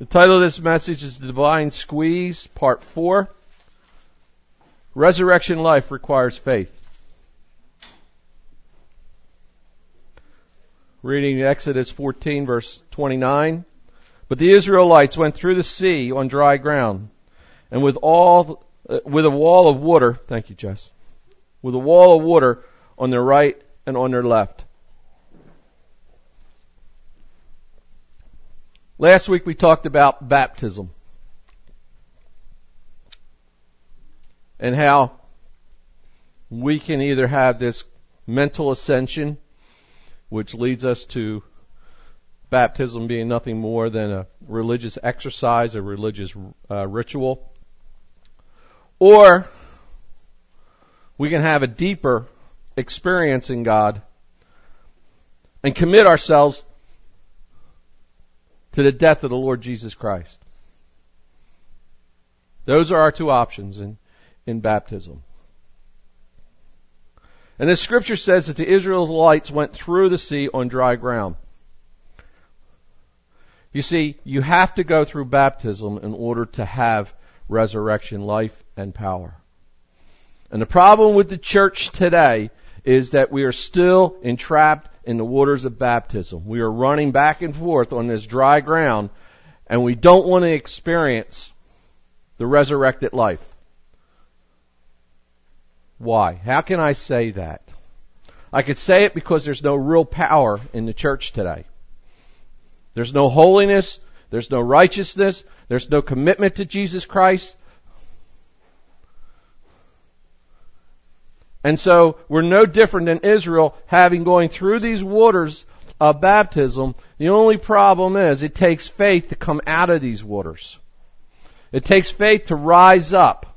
The title of this message is The Divine Squeeze, Part 4. Resurrection life requires faith. Reading Exodus 14, verse 29. But the Israelites went through the sea on dry ground, and with a wall of water, thank you, Jess, with a wall of water on their right and on their left. Last week we talked about baptism and how we can either have this mental ascension, which leads us to baptism being nothing more than a religious exercise, a religious ritual, or we can have a deeper experience in God and commit ourselves to the death of the Lord Jesus Christ. Those are our two options in baptism. And the scripture says that the Israelites went through the sea on dry ground. You see, you have to go through baptism in order to have resurrection life and power. And the problem with the church today is that we are still entrapped in the waters of baptism. We are running back and forth on this dry ground, and we don't want to experience the resurrected life. Why? How can I say that? I could say it because there's no real power in the church today. There's no holiness, there's no righteousness, there's no commitment to Jesus Christ. And so we're no different than Israel having going through these waters of baptism. The only problem is it takes faith to come out of these waters. It takes faith to rise up.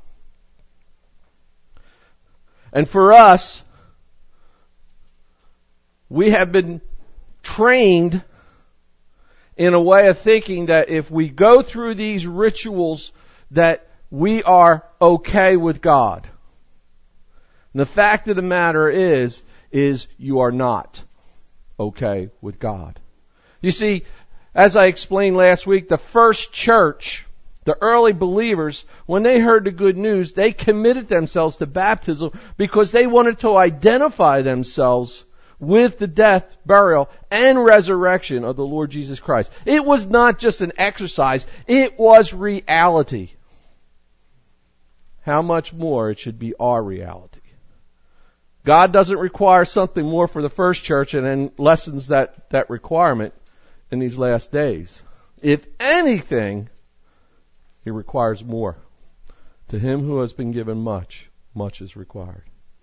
And for us, we have been trained in a way of thinking that if we go through these rituals that we are okay with God. And the fact of the matter is you are not okay with God. You see, as I explained last week, the first church, the early believers, when they heard the good news, they committed themselves to baptism because they wanted to identify themselves with the death, burial, and resurrection of the Lord Jesus Christ. It was not just an exercise, it was reality. How much more it should be our reality. God doesn't require something more for the first church and then lessens that requirement in these last days. If anything, He requires more. To him who has been given much, much is required.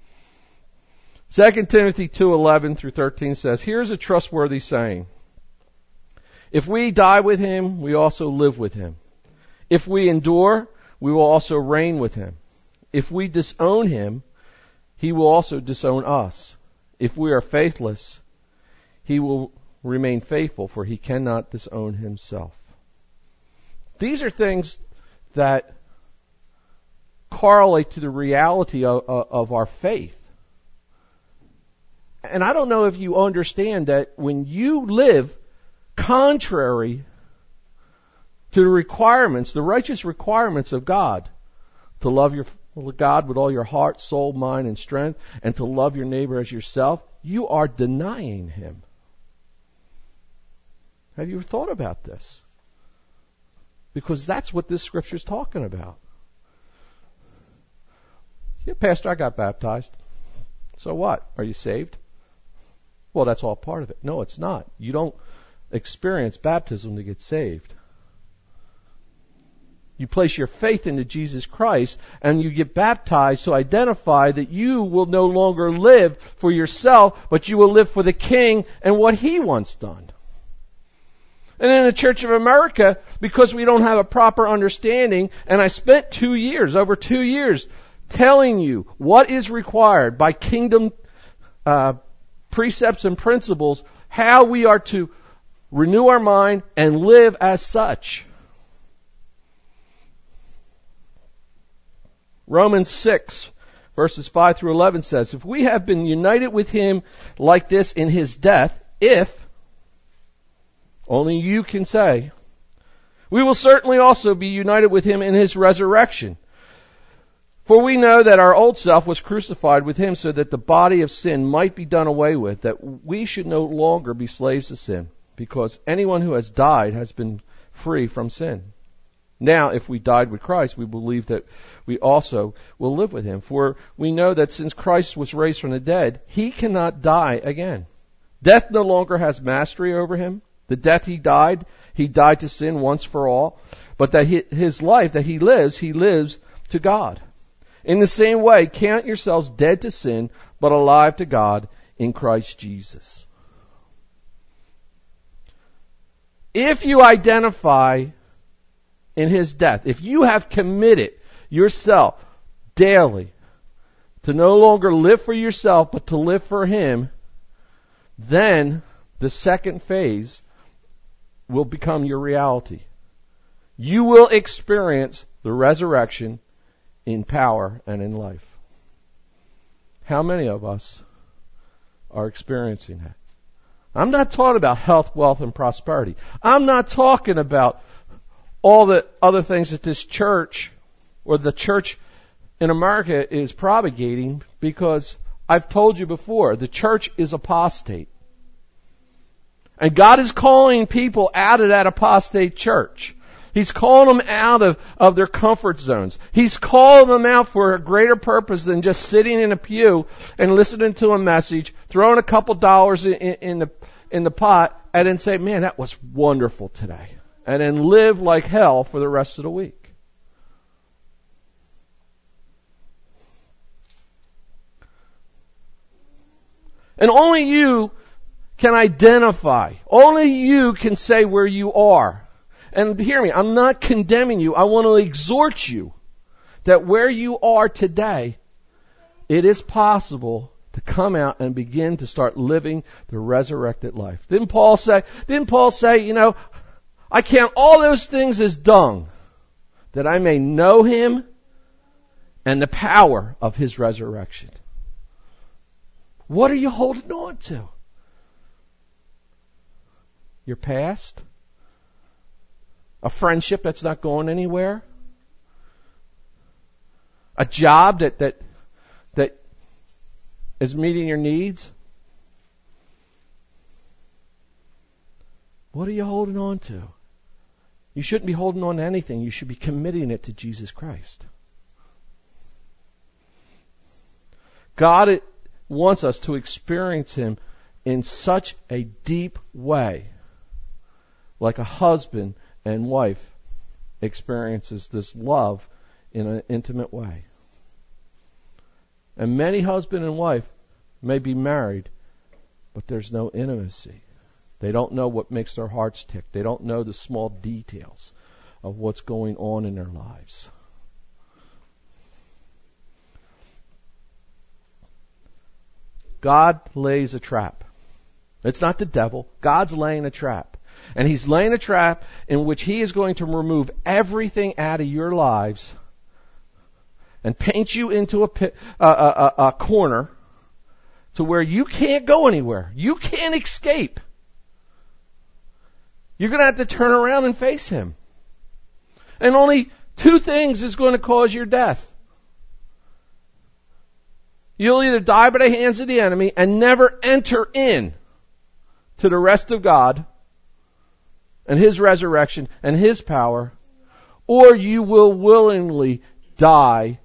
2 Timothy 2:11 through 13 says, here's a trustworthy saying. If we die with Him, we also live with Him. If we endure, we will also reign with Him. If we disown Him, He will also disown us. If we are faithless, He will remain faithful, for He cannot disown Himself. These are things that correlate to the reality of our faith. And I don't know if you understand that when you live contrary to the requirements, the righteous requirements of God, to love your God with all your heart, soul, mind, and strength, and to love your neighbor as yourself, you are denying Him. Have you thought about this? Because that's what this scripture is talking about. Yeah, Pastor, I got baptized. So what? Are you saved? Well, that's all part of it. No, it's not. You don't experience baptism to get saved. You place your faith into Jesus Christ and you get baptized to identify that you will no longer live for yourself, but you will live for the King and what He wants done. And in the Church of America, because we don't have a proper understanding, and I spent over 2 years, telling you what is required by kingdom precepts and principles, how we are to renew our mind and live as such. Romans 6, verses 5 through 11 says, if we have been united with Him like this in His death, if, only you can say, We will certainly also be united with him in his resurrection. For we know that our old self was crucified with him so that the body of sin might be done away with, that we should no longer be slaves to sin, because anyone who has died has been free from sin. Now, if we died with Christ, we believe that we also will live with him. For we know that since Christ was raised from the dead, he cannot die again. Death no longer has mastery over him. The death he died to sin once for all. But that his life that he lives to God. In the same way, count yourselves dead to sin, but alive to God in Christ Jesus. If you identify in his death, if you have committed yourself daily to no longer live for yourself, but to live for him, then the second phase will become your reality. You will experience the resurrection in power and in life. How many of us are experiencing that? I'm not talking about health, wealth, and prosperity. I'm not talking about all the other things that this church or the church in America is propagating, because I've told you before, the church is apostate. And God is calling people out of that apostate church. He's calling them out of their comfort zones. He's calling them out for a greater purpose than just sitting in a pew and listening to a message, throwing a couple dollars in the pot, and then say, man, that was wonderful today. And then live like hell for the rest of the week. And only you can identify. Only you can say where you are. And hear me, I'm not condemning you. I want to exhort you that where you are today, it is possible to come out and begin to start living the resurrected life. Didn't Paul say, I count all those things as dung, that I may know him and the power of his resurrection. What are you holding on to? Your past? A friendship that's not going anywhere? A job that is meeting your needs? What are you holding on to? You shouldn't be holding on to anything. You should be committing it to Jesus Christ. God wants us to experience him in such a deep way, like a husband and wife experiences this love in an intimate way. And many husband and wife may be married, but there's no intimacy. They don't know what makes their hearts tick. They don't know the small details of what's going on in their lives. God lays a trap. It's not the devil. God's laying a trap. And he's laying a trap in which he is going to remove everything out of your lives and paint you into a corner to where you can't go anywhere. You can't escape. You're going to have to turn around and face him. And only two things is going to cause your death. You'll either die by the hands of the enemy and never enter in to the rest of God and his resurrection and his power, or you will willingly die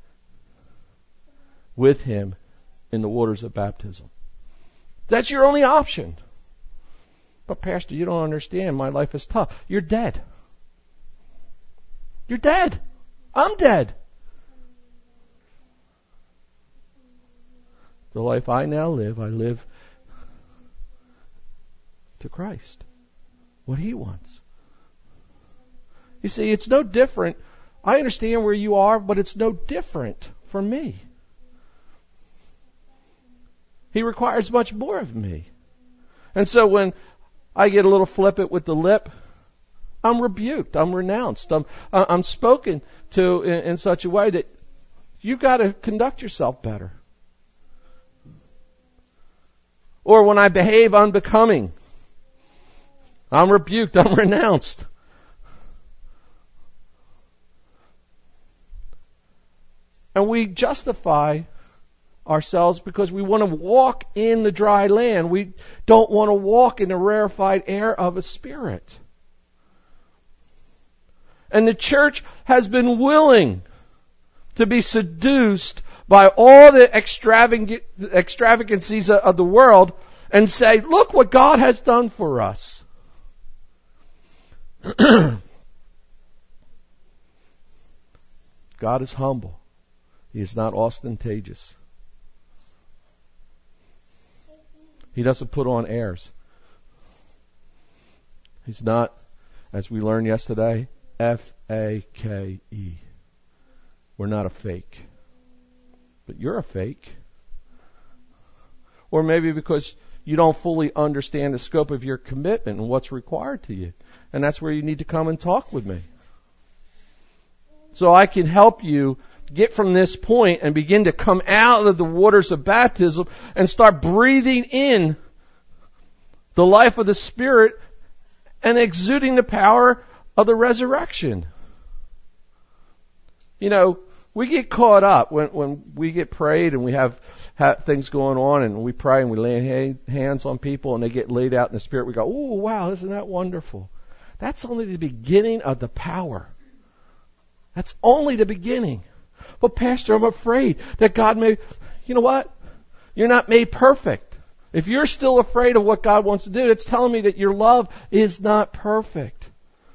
with him in the waters of baptism. That's your only option. But Pastor, you don't understand. My life is tough. You're dead. You're dead. I'm dead. The life I now live, I live to Christ. What he wants. You see, it's no different. I understand where you are, but it's no different for me. He requires much more of me. And so when I get a little flippant with the lip, I'm rebuked, I'm renounced, I'm spoken to in such a way that you've got to conduct yourself better. Or when I behave unbecoming, I'm rebuked, I'm renounced. And we justify ourselves because we want to walk in the dry land. We don't want to walk in the rarefied air of a spirit. And the church has been willing to be seduced by all the extravagancies of the world and say, look what God has done for us. God is humble. He is not ostentatious. He doesn't put on airs. He's not, as we learned yesterday, F-A-K-E. We're not a fake. But you're a fake. Or maybe because you don't fully understand the scope of your commitment and what's required to you. And that's where you need to come and talk with me. So I can help you get from this point and begin to come out of the waters of baptism and start breathing in the life of the Spirit and exuding the power of the resurrection. You know, we get caught up when we get prayed and we have things going on and we pray and we lay hands on people and they get laid out in the Spirit. We go, oh, wow, isn't that wonderful? That's only the beginning of the power. That's only the beginning. But Pastor, I'm afraid that God may, you know what? You're not made perfect. If you're still afraid of what God wants to do, it's telling me that your love is not perfect.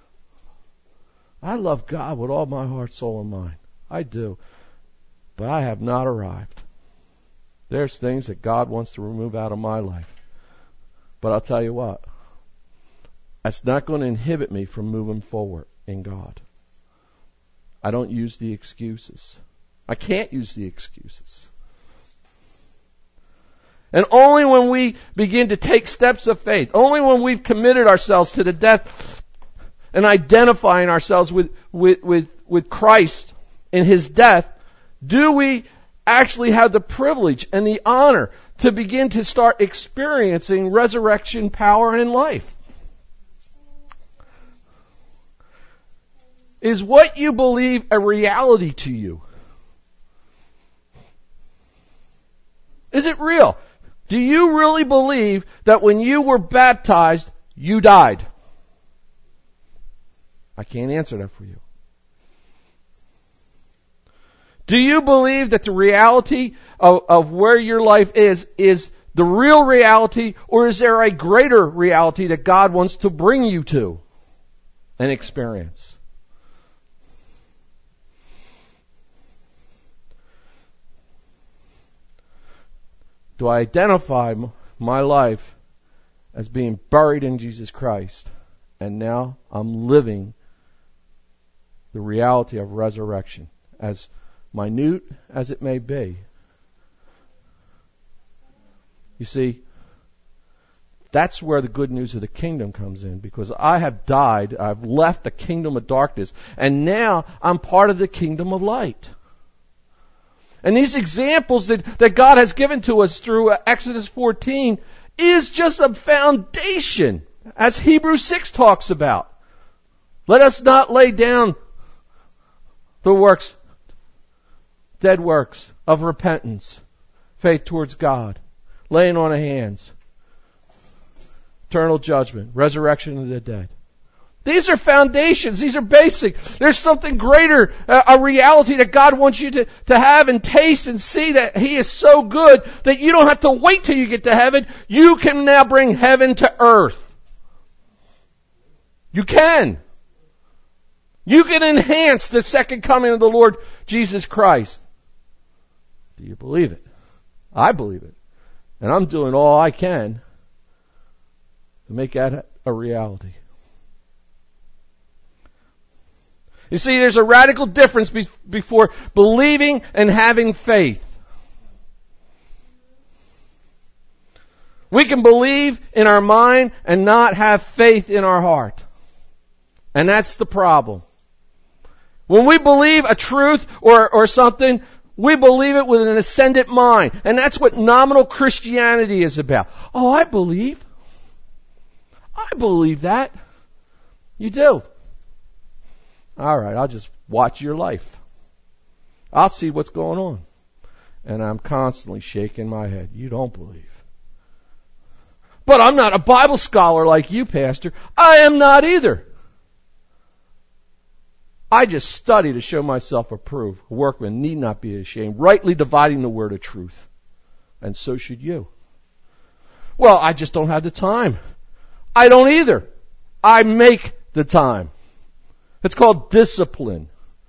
I love God with all my heart, soul, and mind. I do. But I have not arrived. There's things that God wants to remove out of my life. But I'll tell you what. That's not going to inhibit me from moving forward in God. I don't use the excuses. I can't use the excuses. And only when we begin to take steps of faith, only when we've committed ourselves to the death and identifying ourselves with Christ in His death, do we actually have the privilege and the honor to begin to start experiencing resurrection power in life. Is what you believe a reality to you? Is it real? Do you really believe that when you were baptized, you died? I can't answer that for you. Do you believe that the reality of where your life is the real reality, or is there a greater reality that God wants to bring you to and experience? Do I identify my life as being buried in Jesus Christ, and now I'm living the reality of resurrection, as minute as it may be? You see, that's where the good news of the kingdom comes in, because I have died, I've left the kingdom of darkness, and now I'm part of the kingdom of light. And these examples that God has given to us through Exodus 14 is just a foundation, as Hebrews 6 talks about. Let us not lay down the works, dead works of repentance, faith towards God, laying on of hands, eternal judgment, resurrection of the dead. These are foundations. These are basic. There's something greater, a reality that God wants you to have and taste and see, that He is so good that you don't have to wait till you get to heaven. You can now bring heaven to earth. You can. You can enhance the second coming of the Lord Jesus Christ. Do you believe it? I believe it. And I'm doing all I can to make that a reality. You see, there's a radical difference before believing and having faith. We can believe in our mind and not have faith in our heart. And that's the problem. When we believe a truth or something, we believe it with an ascendant mind. And that's what nominal Christianity is about. Oh, I believe that. You do. All right, I'll just watch your life. I'll see what's going on. And I'm constantly shaking my head. You don't believe. But I'm not a Bible scholar like you, Pastor. I am not either. I just study to show myself approved. A workman need not be ashamed, rightly dividing the word of truth. And so should you. Well, I just don't have the time. I don't either. I make the time. It's called discipline.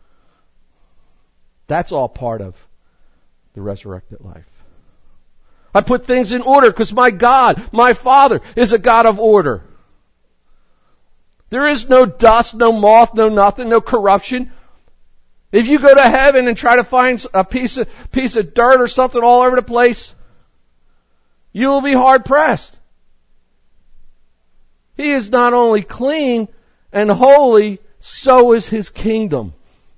That's all part of the resurrected life. I put things in order because my God, my Father, is a God of order. There is no dust, no moth, no nothing, no corruption. If you go to heaven and try to find a piece of dirt or something all over the place, you will be hard pressed. He is not only clean and holy, so is His kingdom.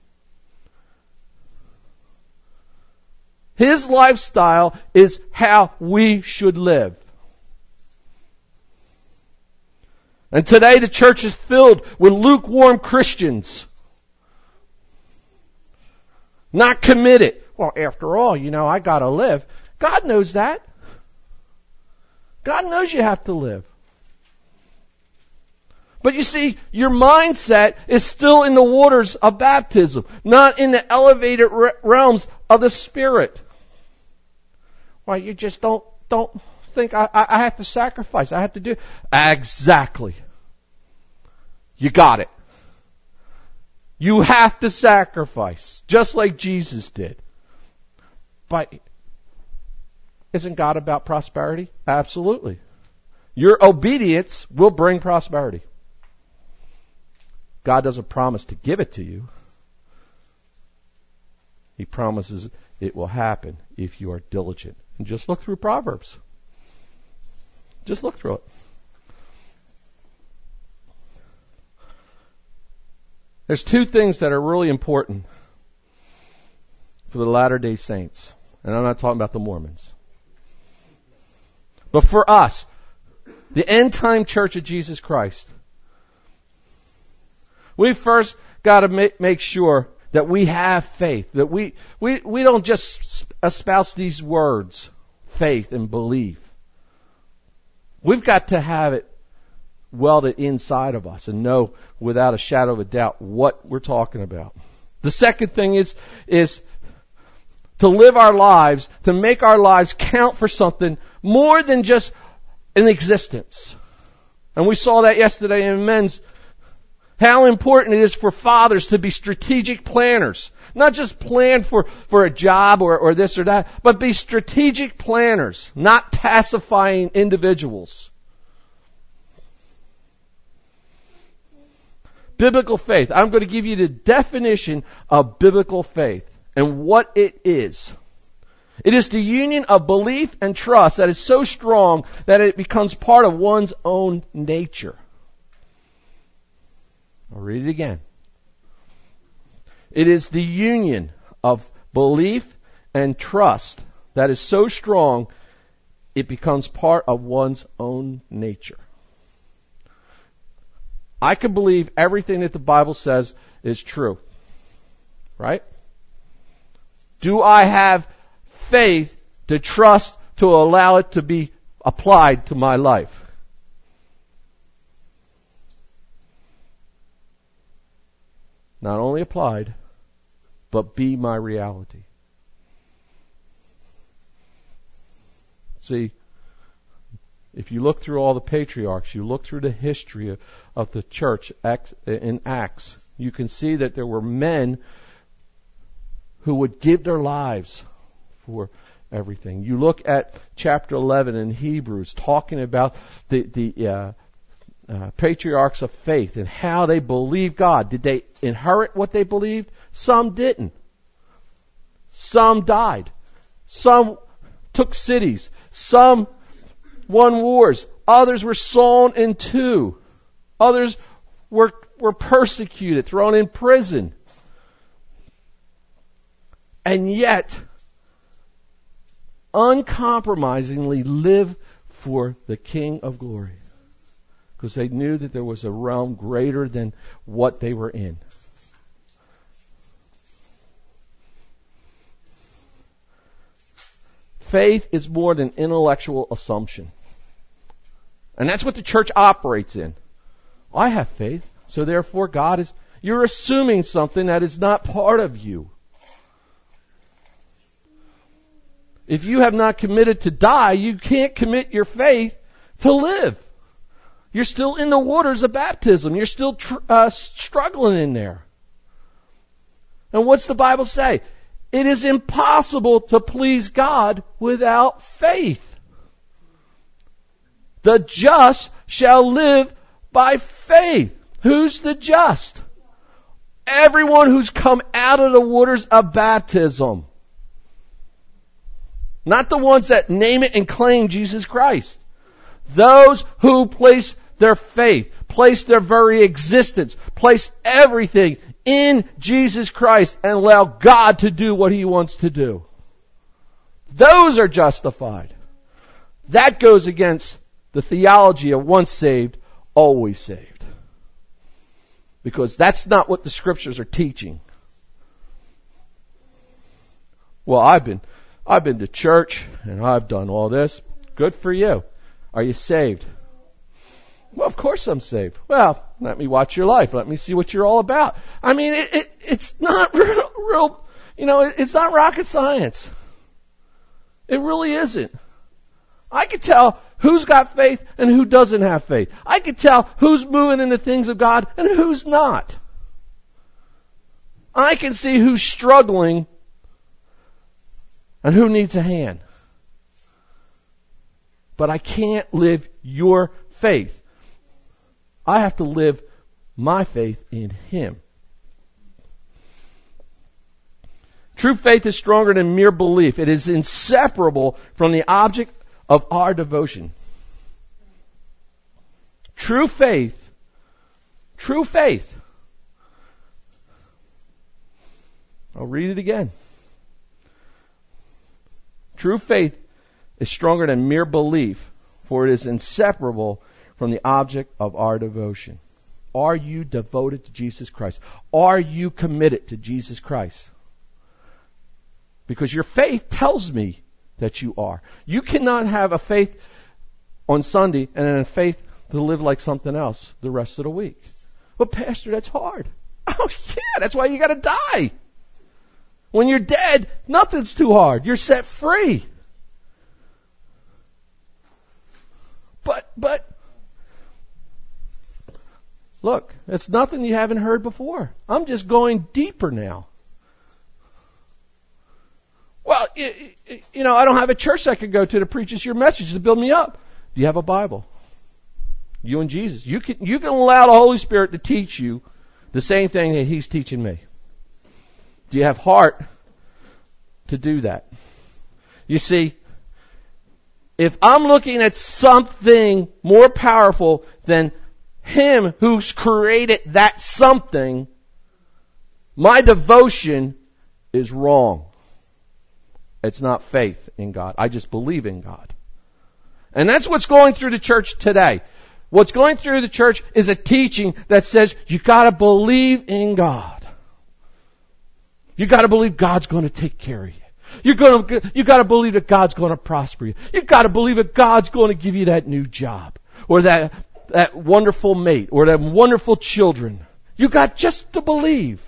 His lifestyle is how we should live. And today the church is filled with lukewarm Christians. Not committed. Well, after all, I gotta live. God knows that. God knows you have to live. But you see, your mindset is still in the waters of baptism, not in the elevated realms of the Spirit. Well, you just don't think I have to sacrifice. I have to do. Exactly. You got it. You have to sacrifice, just like Jesus did. But isn't God about prosperity? Absolutely. Your obedience will bring prosperity. God doesn't promise to give it to you. He promises it will happen if you are diligent. And just look through Proverbs. Just look through it. There's two things that are really important for the Latter-day Saints. And I'm not talking about the Mormons. But for us, the end-time church of Jesus Christ, we first got to make sure that we have faith, that we don't just espouse these words, faith and belief. We've got to have it welded inside of us and know without a shadow of a doubt what we're talking about. The second thing is to live our lives, to make our lives count for something more than just an existence. And we saw that yesterday in men's, how important it is for fathers to be strategic planners. Not just plan for a job or this or that, but be strategic planners, not pacifying individuals. Biblical faith. I'm going to give you the definition of biblical faith and what it is. It is the union of belief and trust that is so strong that it becomes part of one's own nature. I'll read it again. It is the union of belief and trust that is so strong it becomes part of one's own nature. I can believe everything that the Bible says is true. Right? Do I have faith to trust to allow it to be applied to my life? Not only applied, but be my reality. See, if you look through all the patriarchs, you look through the history of the church in Acts, you can see that there were men who would give their lives for everything. You look at chapter 11 in Hebrews, talking about the patriarchs of faith and how they believed God. Did they inherit what they believed? Some didn't. Some died. Some took cities. Some won wars. Others were sawn in two. Others were persecuted, thrown in prison. And yet, uncompromisingly live for the King of Glory. Because they knew that there was a realm greater than what they were in. Faith is more than intellectual assumption. And that's what the church operates in. I have faith, so therefore God is... You're assuming something that is not part of you. If you have not committed to die, you can't commit your faith to live. You're still in the waters of baptism. You're still struggling in there. And what's the Bible say? It is impossible to please God without faith. The just shall live by faith. Who's the just? Everyone who's come out of the waters of baptism. Not the ones that name it and claim Jesus Christ. Those who place their faith, place their very existence, place everything in Jesus Christ and allow God to do what He wants to do. Those are justified. That goes against the theology of once saved, always saved. Because that's not what the Scriptures are teaching. Well, I've been to church and I've done all this. Good for you. Are you saved? Well, of course I'm saved. Well, let me watch your life. Let me see what you're all about. I mean, it's not real, it's not rocket science. It really isn't. I can tell who's got faith and who doesn't have faith. I can tell who's moving in the things of God and who's not. I can see who's struggling and who needs a hand. But I can't live your faith. I have to live my faith in Him. True faith is stronger than mere belief. It is inseparable from the object of our devotion. True faith. I'll read it again. True faith is stronger than mere belief, for it is inseparable from the object of our devotion. Are you devoted to Jesus Christ? Are you committed to Jesus Christ? Because your faith tells me that you are. You cannot have a faith on Sunday and then a faith to live like something else the rest of the week. But Pastor, that's hard. Oh yeah, that's why you gotta die. When you're dead, nothing's too hard. You're set free. But look, it's nothing you haven't heard before. I'm just going deeper now. Well, I don't have a church I could go to preach us your message to build me up. Do you have a Bible? You and Jesus. You can allow the Holy Spirit to teach you the same thing that He's teaching me. Do you have heart to do that? You see, if I'm looking at something more powerful than Him who's created that something, my devotion is wrong. It's not faith in God. I just believe in God. And that's what's going through the church today. What's going through the church is a teaching that says you gotta believe in God. You gotta believe God's gonna take care of you. You gotta believe that God's gonna prosper you. You gotta believe that God's gonna give you that new job. Or that wonderful mate. Or that wonderful children. You got just to believe.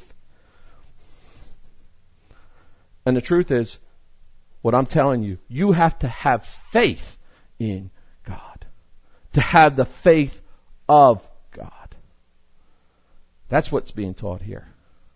And the truth is, what I'm telling you, you have to have faith in God. To have the faith of God. That's what's being taught here.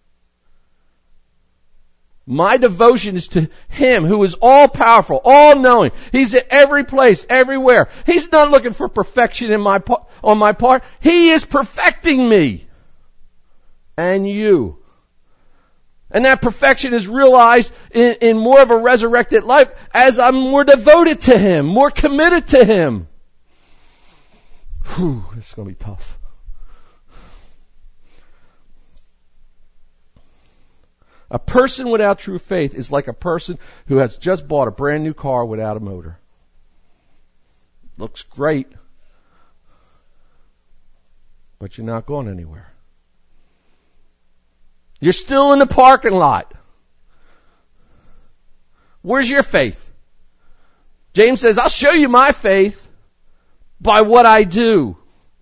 My devotion is to Him who is all powerful, all knowing. He's at every place, everywhere. He's not looking for perfection on my part. He is perfecting me. And you. And that perfection is realized in more of a resurrected life as I'm more devoted to Him, more committed to Him. Whew, this is going to be tough. A person without true faith is like a person who has just bought a brand new car without a motor. Looks great, but you're not going anywhere. You're still in the parking lot. Where's your faith? James says, I'll show you my faith by what I do.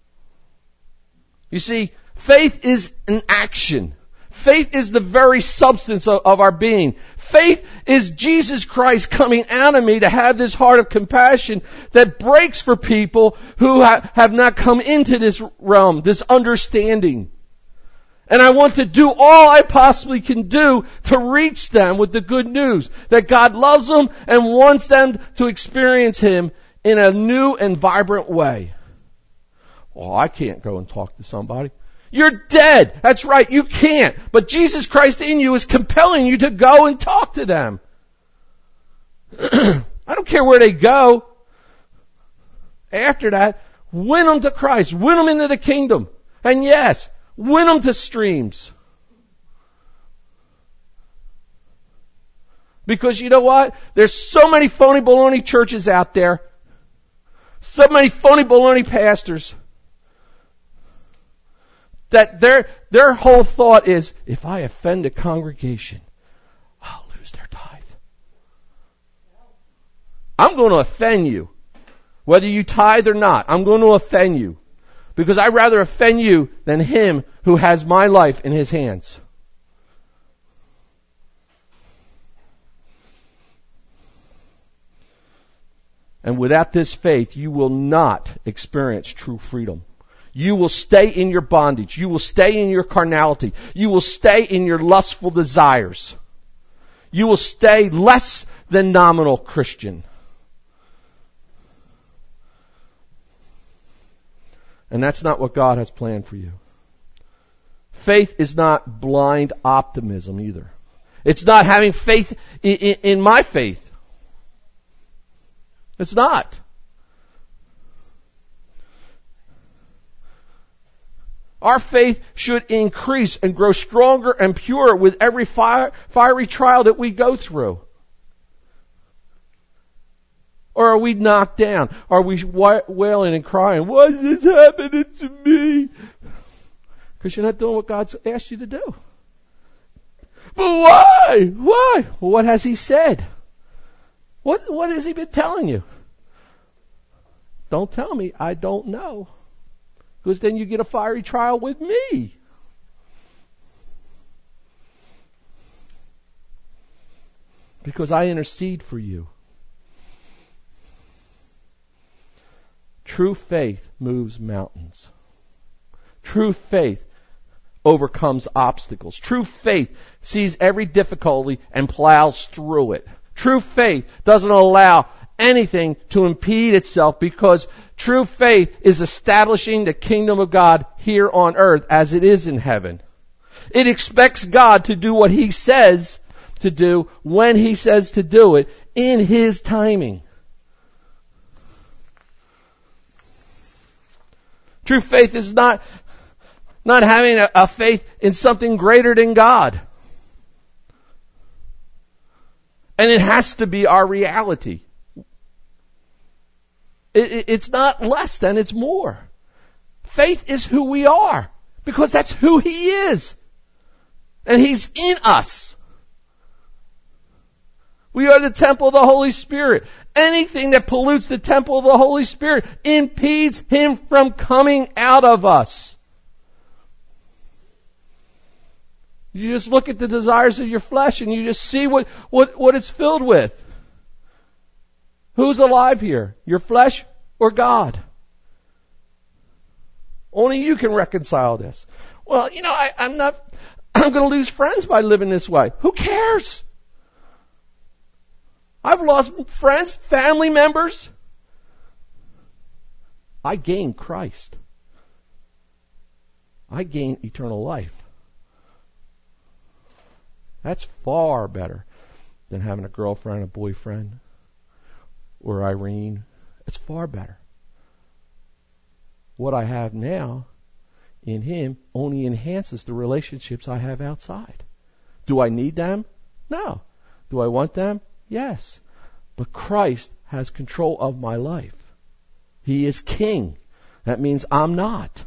You see, faith is an action. Faith is the very substance of our being. Faith is Jesus Christ coming out of me to have this heart of compassion that breaks for people who have not come into this realm, this understanding. And I want to do all I possibly can do to reach them with the good news that God loves them and wants them to experience Him in a new and vibrant way. Oh, I can't go and talk to somebody. You're dead. That's right. You can't. But Jesus Christ in you is compelling you to go and talk to them. I don't care where they go. After that, win them to Christ. Win them into the kingdom. And yes, win them to streams. Because you know what? There's so many phony baloney churches out there. So many phony baloney pastors. That their whole thought is, if I offend a congregation, I'll lose their tithe. I'm going to offend you. Whether you tithe or not, I'm going to offend you. Because I'd rather offend you than him who has my life in his hands. And without this faith, you will not experience true freedom. You will stay in your bondage. You will stay in your carnality. You will stay in your lustful desires. You will stay less than nominal Christian. And that's not what God has planned for you. Faith is not blind optimism either. It's not having faith in my faith. It's not. Our faith should increase and grow stronger and purer with every fiery trial that we go through. Or are we knocked down? Are we wailing and crying, why is this happening to me? Because you're not doing what God's asked you to do. But why? Why? Well, what has He said? What has He been telling you? Don't tell me. I don't know. Because then you get a fiery trial with me. Because I intercede for you. True faith moves mountains. True faith overcomes obstacles. True faith sees every difficulty and plows through it. True faith doesn't allow anything to impede itself, because true faith is establishing the kingdom of God here on earth as it is in heaven. It expects God to do what He says to do when He says to do it in His timing. True faith is not having a faith in something greater than God. And it has to be our reality. It's not less than, it's more. Faith is who we are, because that's who He is. And He's in us. We are the temple of the Holy Spirit. Anything that pollutes the temple of the Holy Spirit impedes Him from coming out of us. You just look at the desires of your flesh and you just see what it's filled with. Who's alive here? Your flesh or God? Only you can reconcile this. Well, I'm going to lose friends by living this way. Who cares? I've lost friends, family members. I gain Christ. I gain eternal life. That's far better than having a girlfriend, a boyfriend, or Irene. It's far better. What I have now in Him only enhances the relationships I have outside. Do I need them? No. Do I want them? Yes. But Christ has control of my life. He is King. That means I'm not.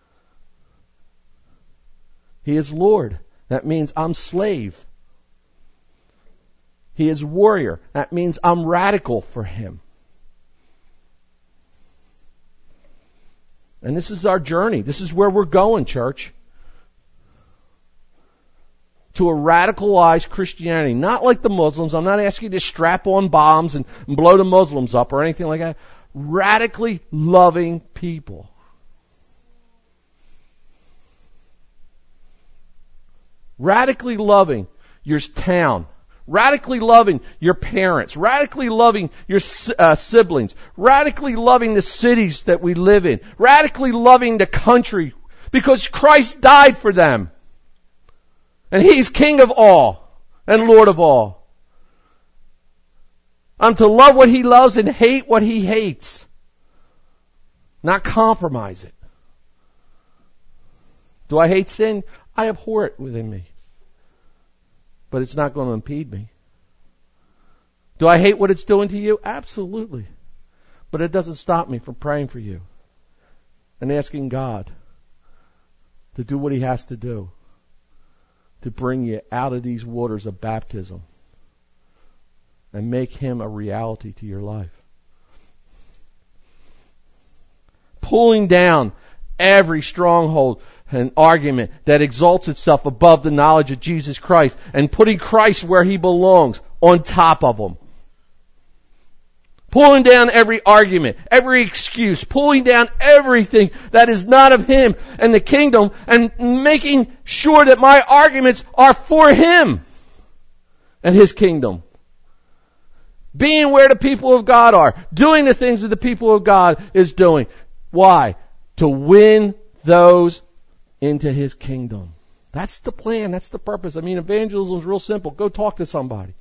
He is Lord. That means I'm slave. He is warrior. That means I'm radical for Him. And this is our journey. This is where we're going, church. To a radicalized Christianity. Not like the Muslims. I'm not asking you to strap on bombs and blow the Muslims up or anything like that. Radically loving people. Radically loving your town. Radically loving your parents. Radically loving your siblings. Radically loving the cities that we live in. Radically loving the country. Because Christ died for them. And He's King of all and Lord of all. I'm to love what He loves and hate what He hates. Not compromise it. Do I hate sin? I abhor it within me. But it's not going to impede me. Do I hate what it's doing to you? Absolutely. But it doesn't stop me from praying for you and asking God to do what He has to do to bring you out of these waters of baptism and make Him a reality to your life. Pulling down every stronghold and argument that exalts itself above the knowledge of Jesus Christ and putting Christ where He belongs on top of them. Pulling down every argument, every excuse, pulling down everything that is not of Him and the kingdom and making sure that my arguments are for Him and His kingdom. Being where the people of God are, doing the things that the people of God is doing. Why? To win those into His kingdom. That's the plan. That's the purpose. I mean, evangelism is real simple. Go talk to somebody.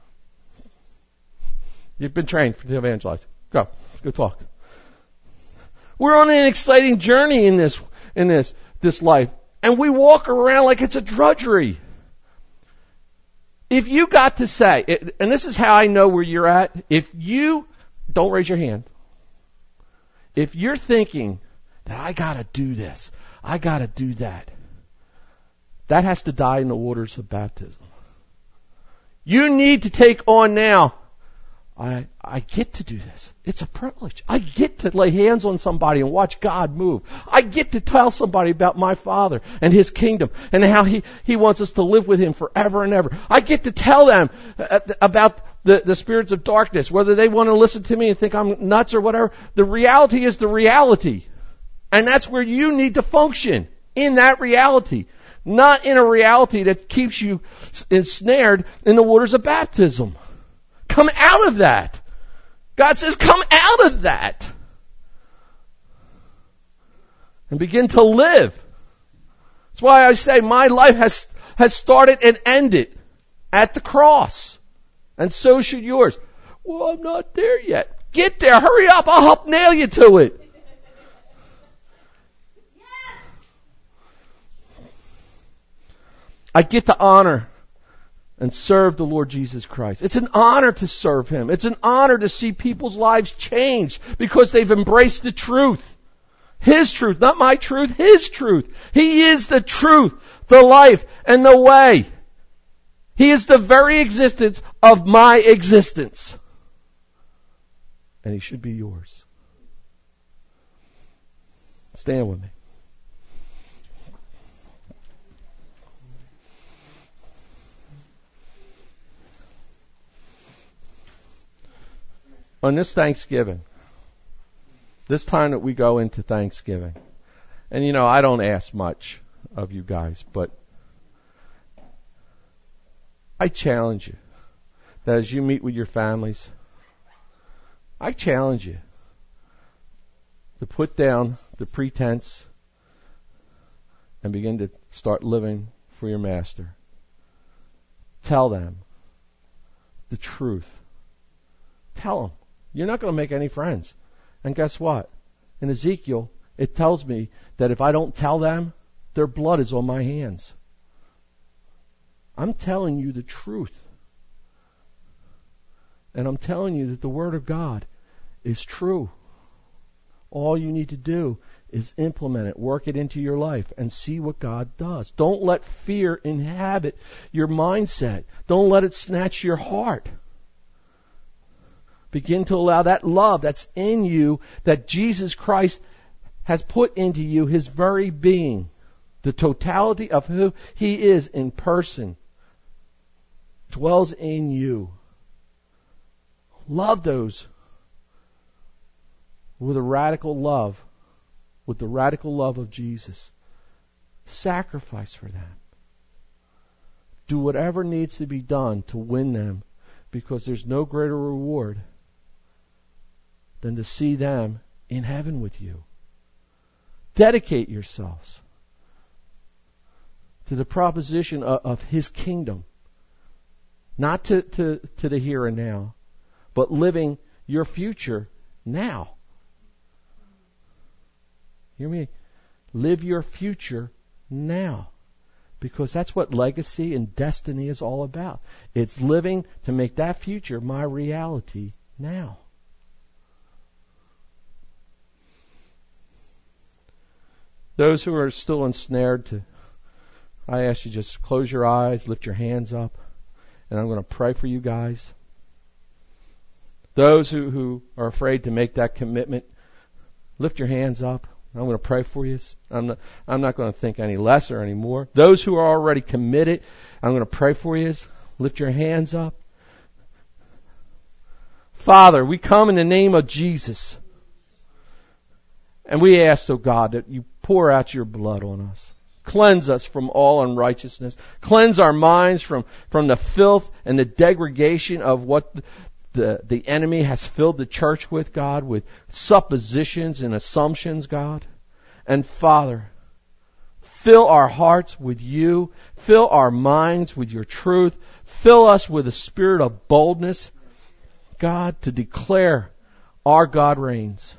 You've been trained to evangelize. Go talk. We're on an exciting journey in this life. And we walk around like it's a drudgery. If you got to say, and this is how I know where you're at, don't raise your hand. If you're thinking that I gotta do this, I gotta do that, that has to die in the waters of baptism. You need to take on now, I get to do this. It's a privilege. I get to lay hands on somebody and watch God move. I get to tell somebody about my Father and His kingdom and how He wants us to live with Him forever and ever. I get to tell them about the spirits of darkness, whether they want to listen to me and think I'm nuts or whatever. The reality is the reality. And that's where you need to function, in that reality. Not in a reality that keeps you ensnared in the waters of baptism. Come out of that. God says, come out of that. And begin to live. That's why I say my life has started and ended at the cross. And so should yours. Well, I'm not there yet. Get there. Hurry up. I'll help nail you to it. I get to honor and serve the Lord Jesus Christ. It's an honor to serve Him. It's an honor to see people's lives change because they've embraced the truth. His truth, not my truth, His truth. He is the truth, the life, and the way. He is the very existence of my existence. And He should be yours. Stand with me. On this Thanksgiving, this time that we go into Thanksgiving, and I don't ask much of you guys, but I challenge you that as you meet with your families, I challenge you to put down the pretense and begin to start living for your Master. Tell them the truth. Tell them. You're not going to make any friends. And guess what? In Ezekiel, it tells me that if I don't tell them, their blood is on my hands. I'm telling you the truth. And I'm telling you that the Word of God is true. All you need to do is implement it, work it into your life, and see what God does. Don't let fear inhabit your mindset. Don't let it snatch your heart. Begin to allow that love that's in you, that Jesus Christ has put into you His very being, the totality of who He is in person, dwells in you. Love those with a radical love, with the radical love of Jesus. Sacrifice for them. Do whatever needs to be done to win them, because there's no greater reward than to see them in heaven with you. Dedicate yourselves to the proposition of His kingdom, not to the here and now, but living your future now. Hear me? Live your future now. Because that's what legacy and destiny is all about. It's living to make that future my reality now. Those who are still ensnared, I ask you just close your eyes, lift your hands up, and I'm going to pray for you guys. Those who are afraid to make that commitment, lift your hands up. I'm going to pray for you. I'm not going to think any less or any more. Those who are already committed, I'm going to pray for you. Lift your hands up. Father, we come in the name of Jesus. And we ask, oh God, that you pour out your blood on us. Cleanse us from all unrighteousness. Cleanse our minds from the filth and the degradation of what the enemy has filled the church with, God, with suppositions and assumptions, God. And Father, fill our hearts with you. Fill our minds with your truth. Fill us with a spirit of boldness, God, to declare our God reigns.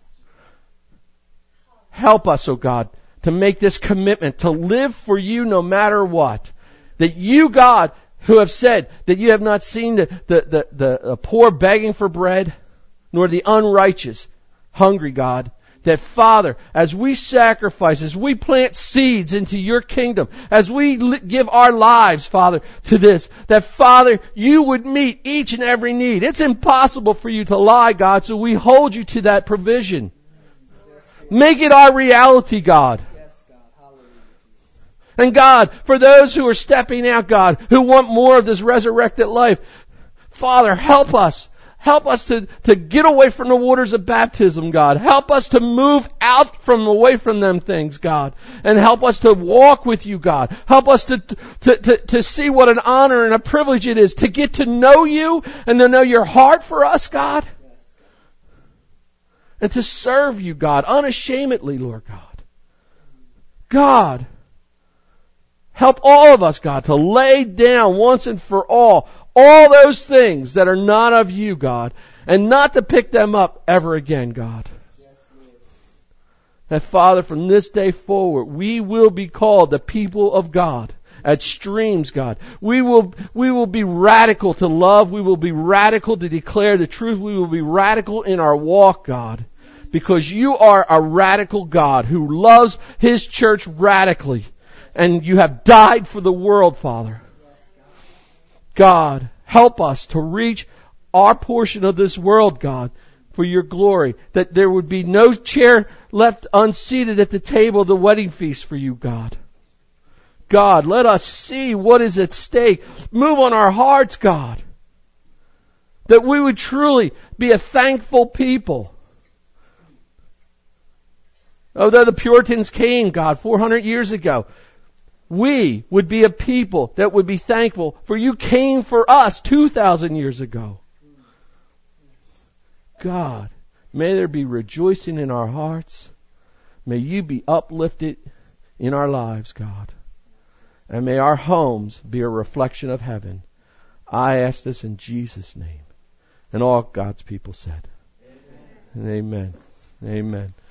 Help us, oh God, to make this commitment to live for you no matter what. That you, God, who have said that you have not seen the poor begging for bread, nor the unrighteous hungry, God. That, Father, as we sacrifice, as we plant seeds into your kingdom, as we give our lives, Father, to this, that, Father, you would meet each and every need. It's impossible for you to lie, God, so we hold you to that provision. Make it our reality, God. And God, for those who are stepping out, God, who want more of this resurrected life, Father, help us. Help us to get away from the waters of baptism, God. Help us to move out from away from them things, God. And help us to walk with you, God. Help us to see what an honor and a privilege it is to get to know you and to know your heart for us, God. And to serve you, God, unashamedly, Lord God. God, help all of us, God, to lay down once and for all those things that are not of you, God, and not to pick them up ever again, God. That, Father, from this day forward, we will be called the people of God at Streams, God. We will be radical to love. We will be radical to declare the truth. We will be radical in our walk, God, because you are a radical God who loves His church radically. And you have died for the world, Father. God, help us to reach our portion of this world, God, for your glory. That there would be no chair left unseated at the table of the wedding feast for you, God. God, let us see what is at stake. Move on our hearts, God. That we would truly be a thankful people. Although the Puritans came, God, 400 years ago, we would be a people that would be thankful for you came for us 2,000 years ago. God, may there be rejoicing in our hearts. May you be uplifted in our lives, God. And may our homes be a reflection of heaven. I ask this in Jesus' name. And all God's people said. Amen. And amen. Amen.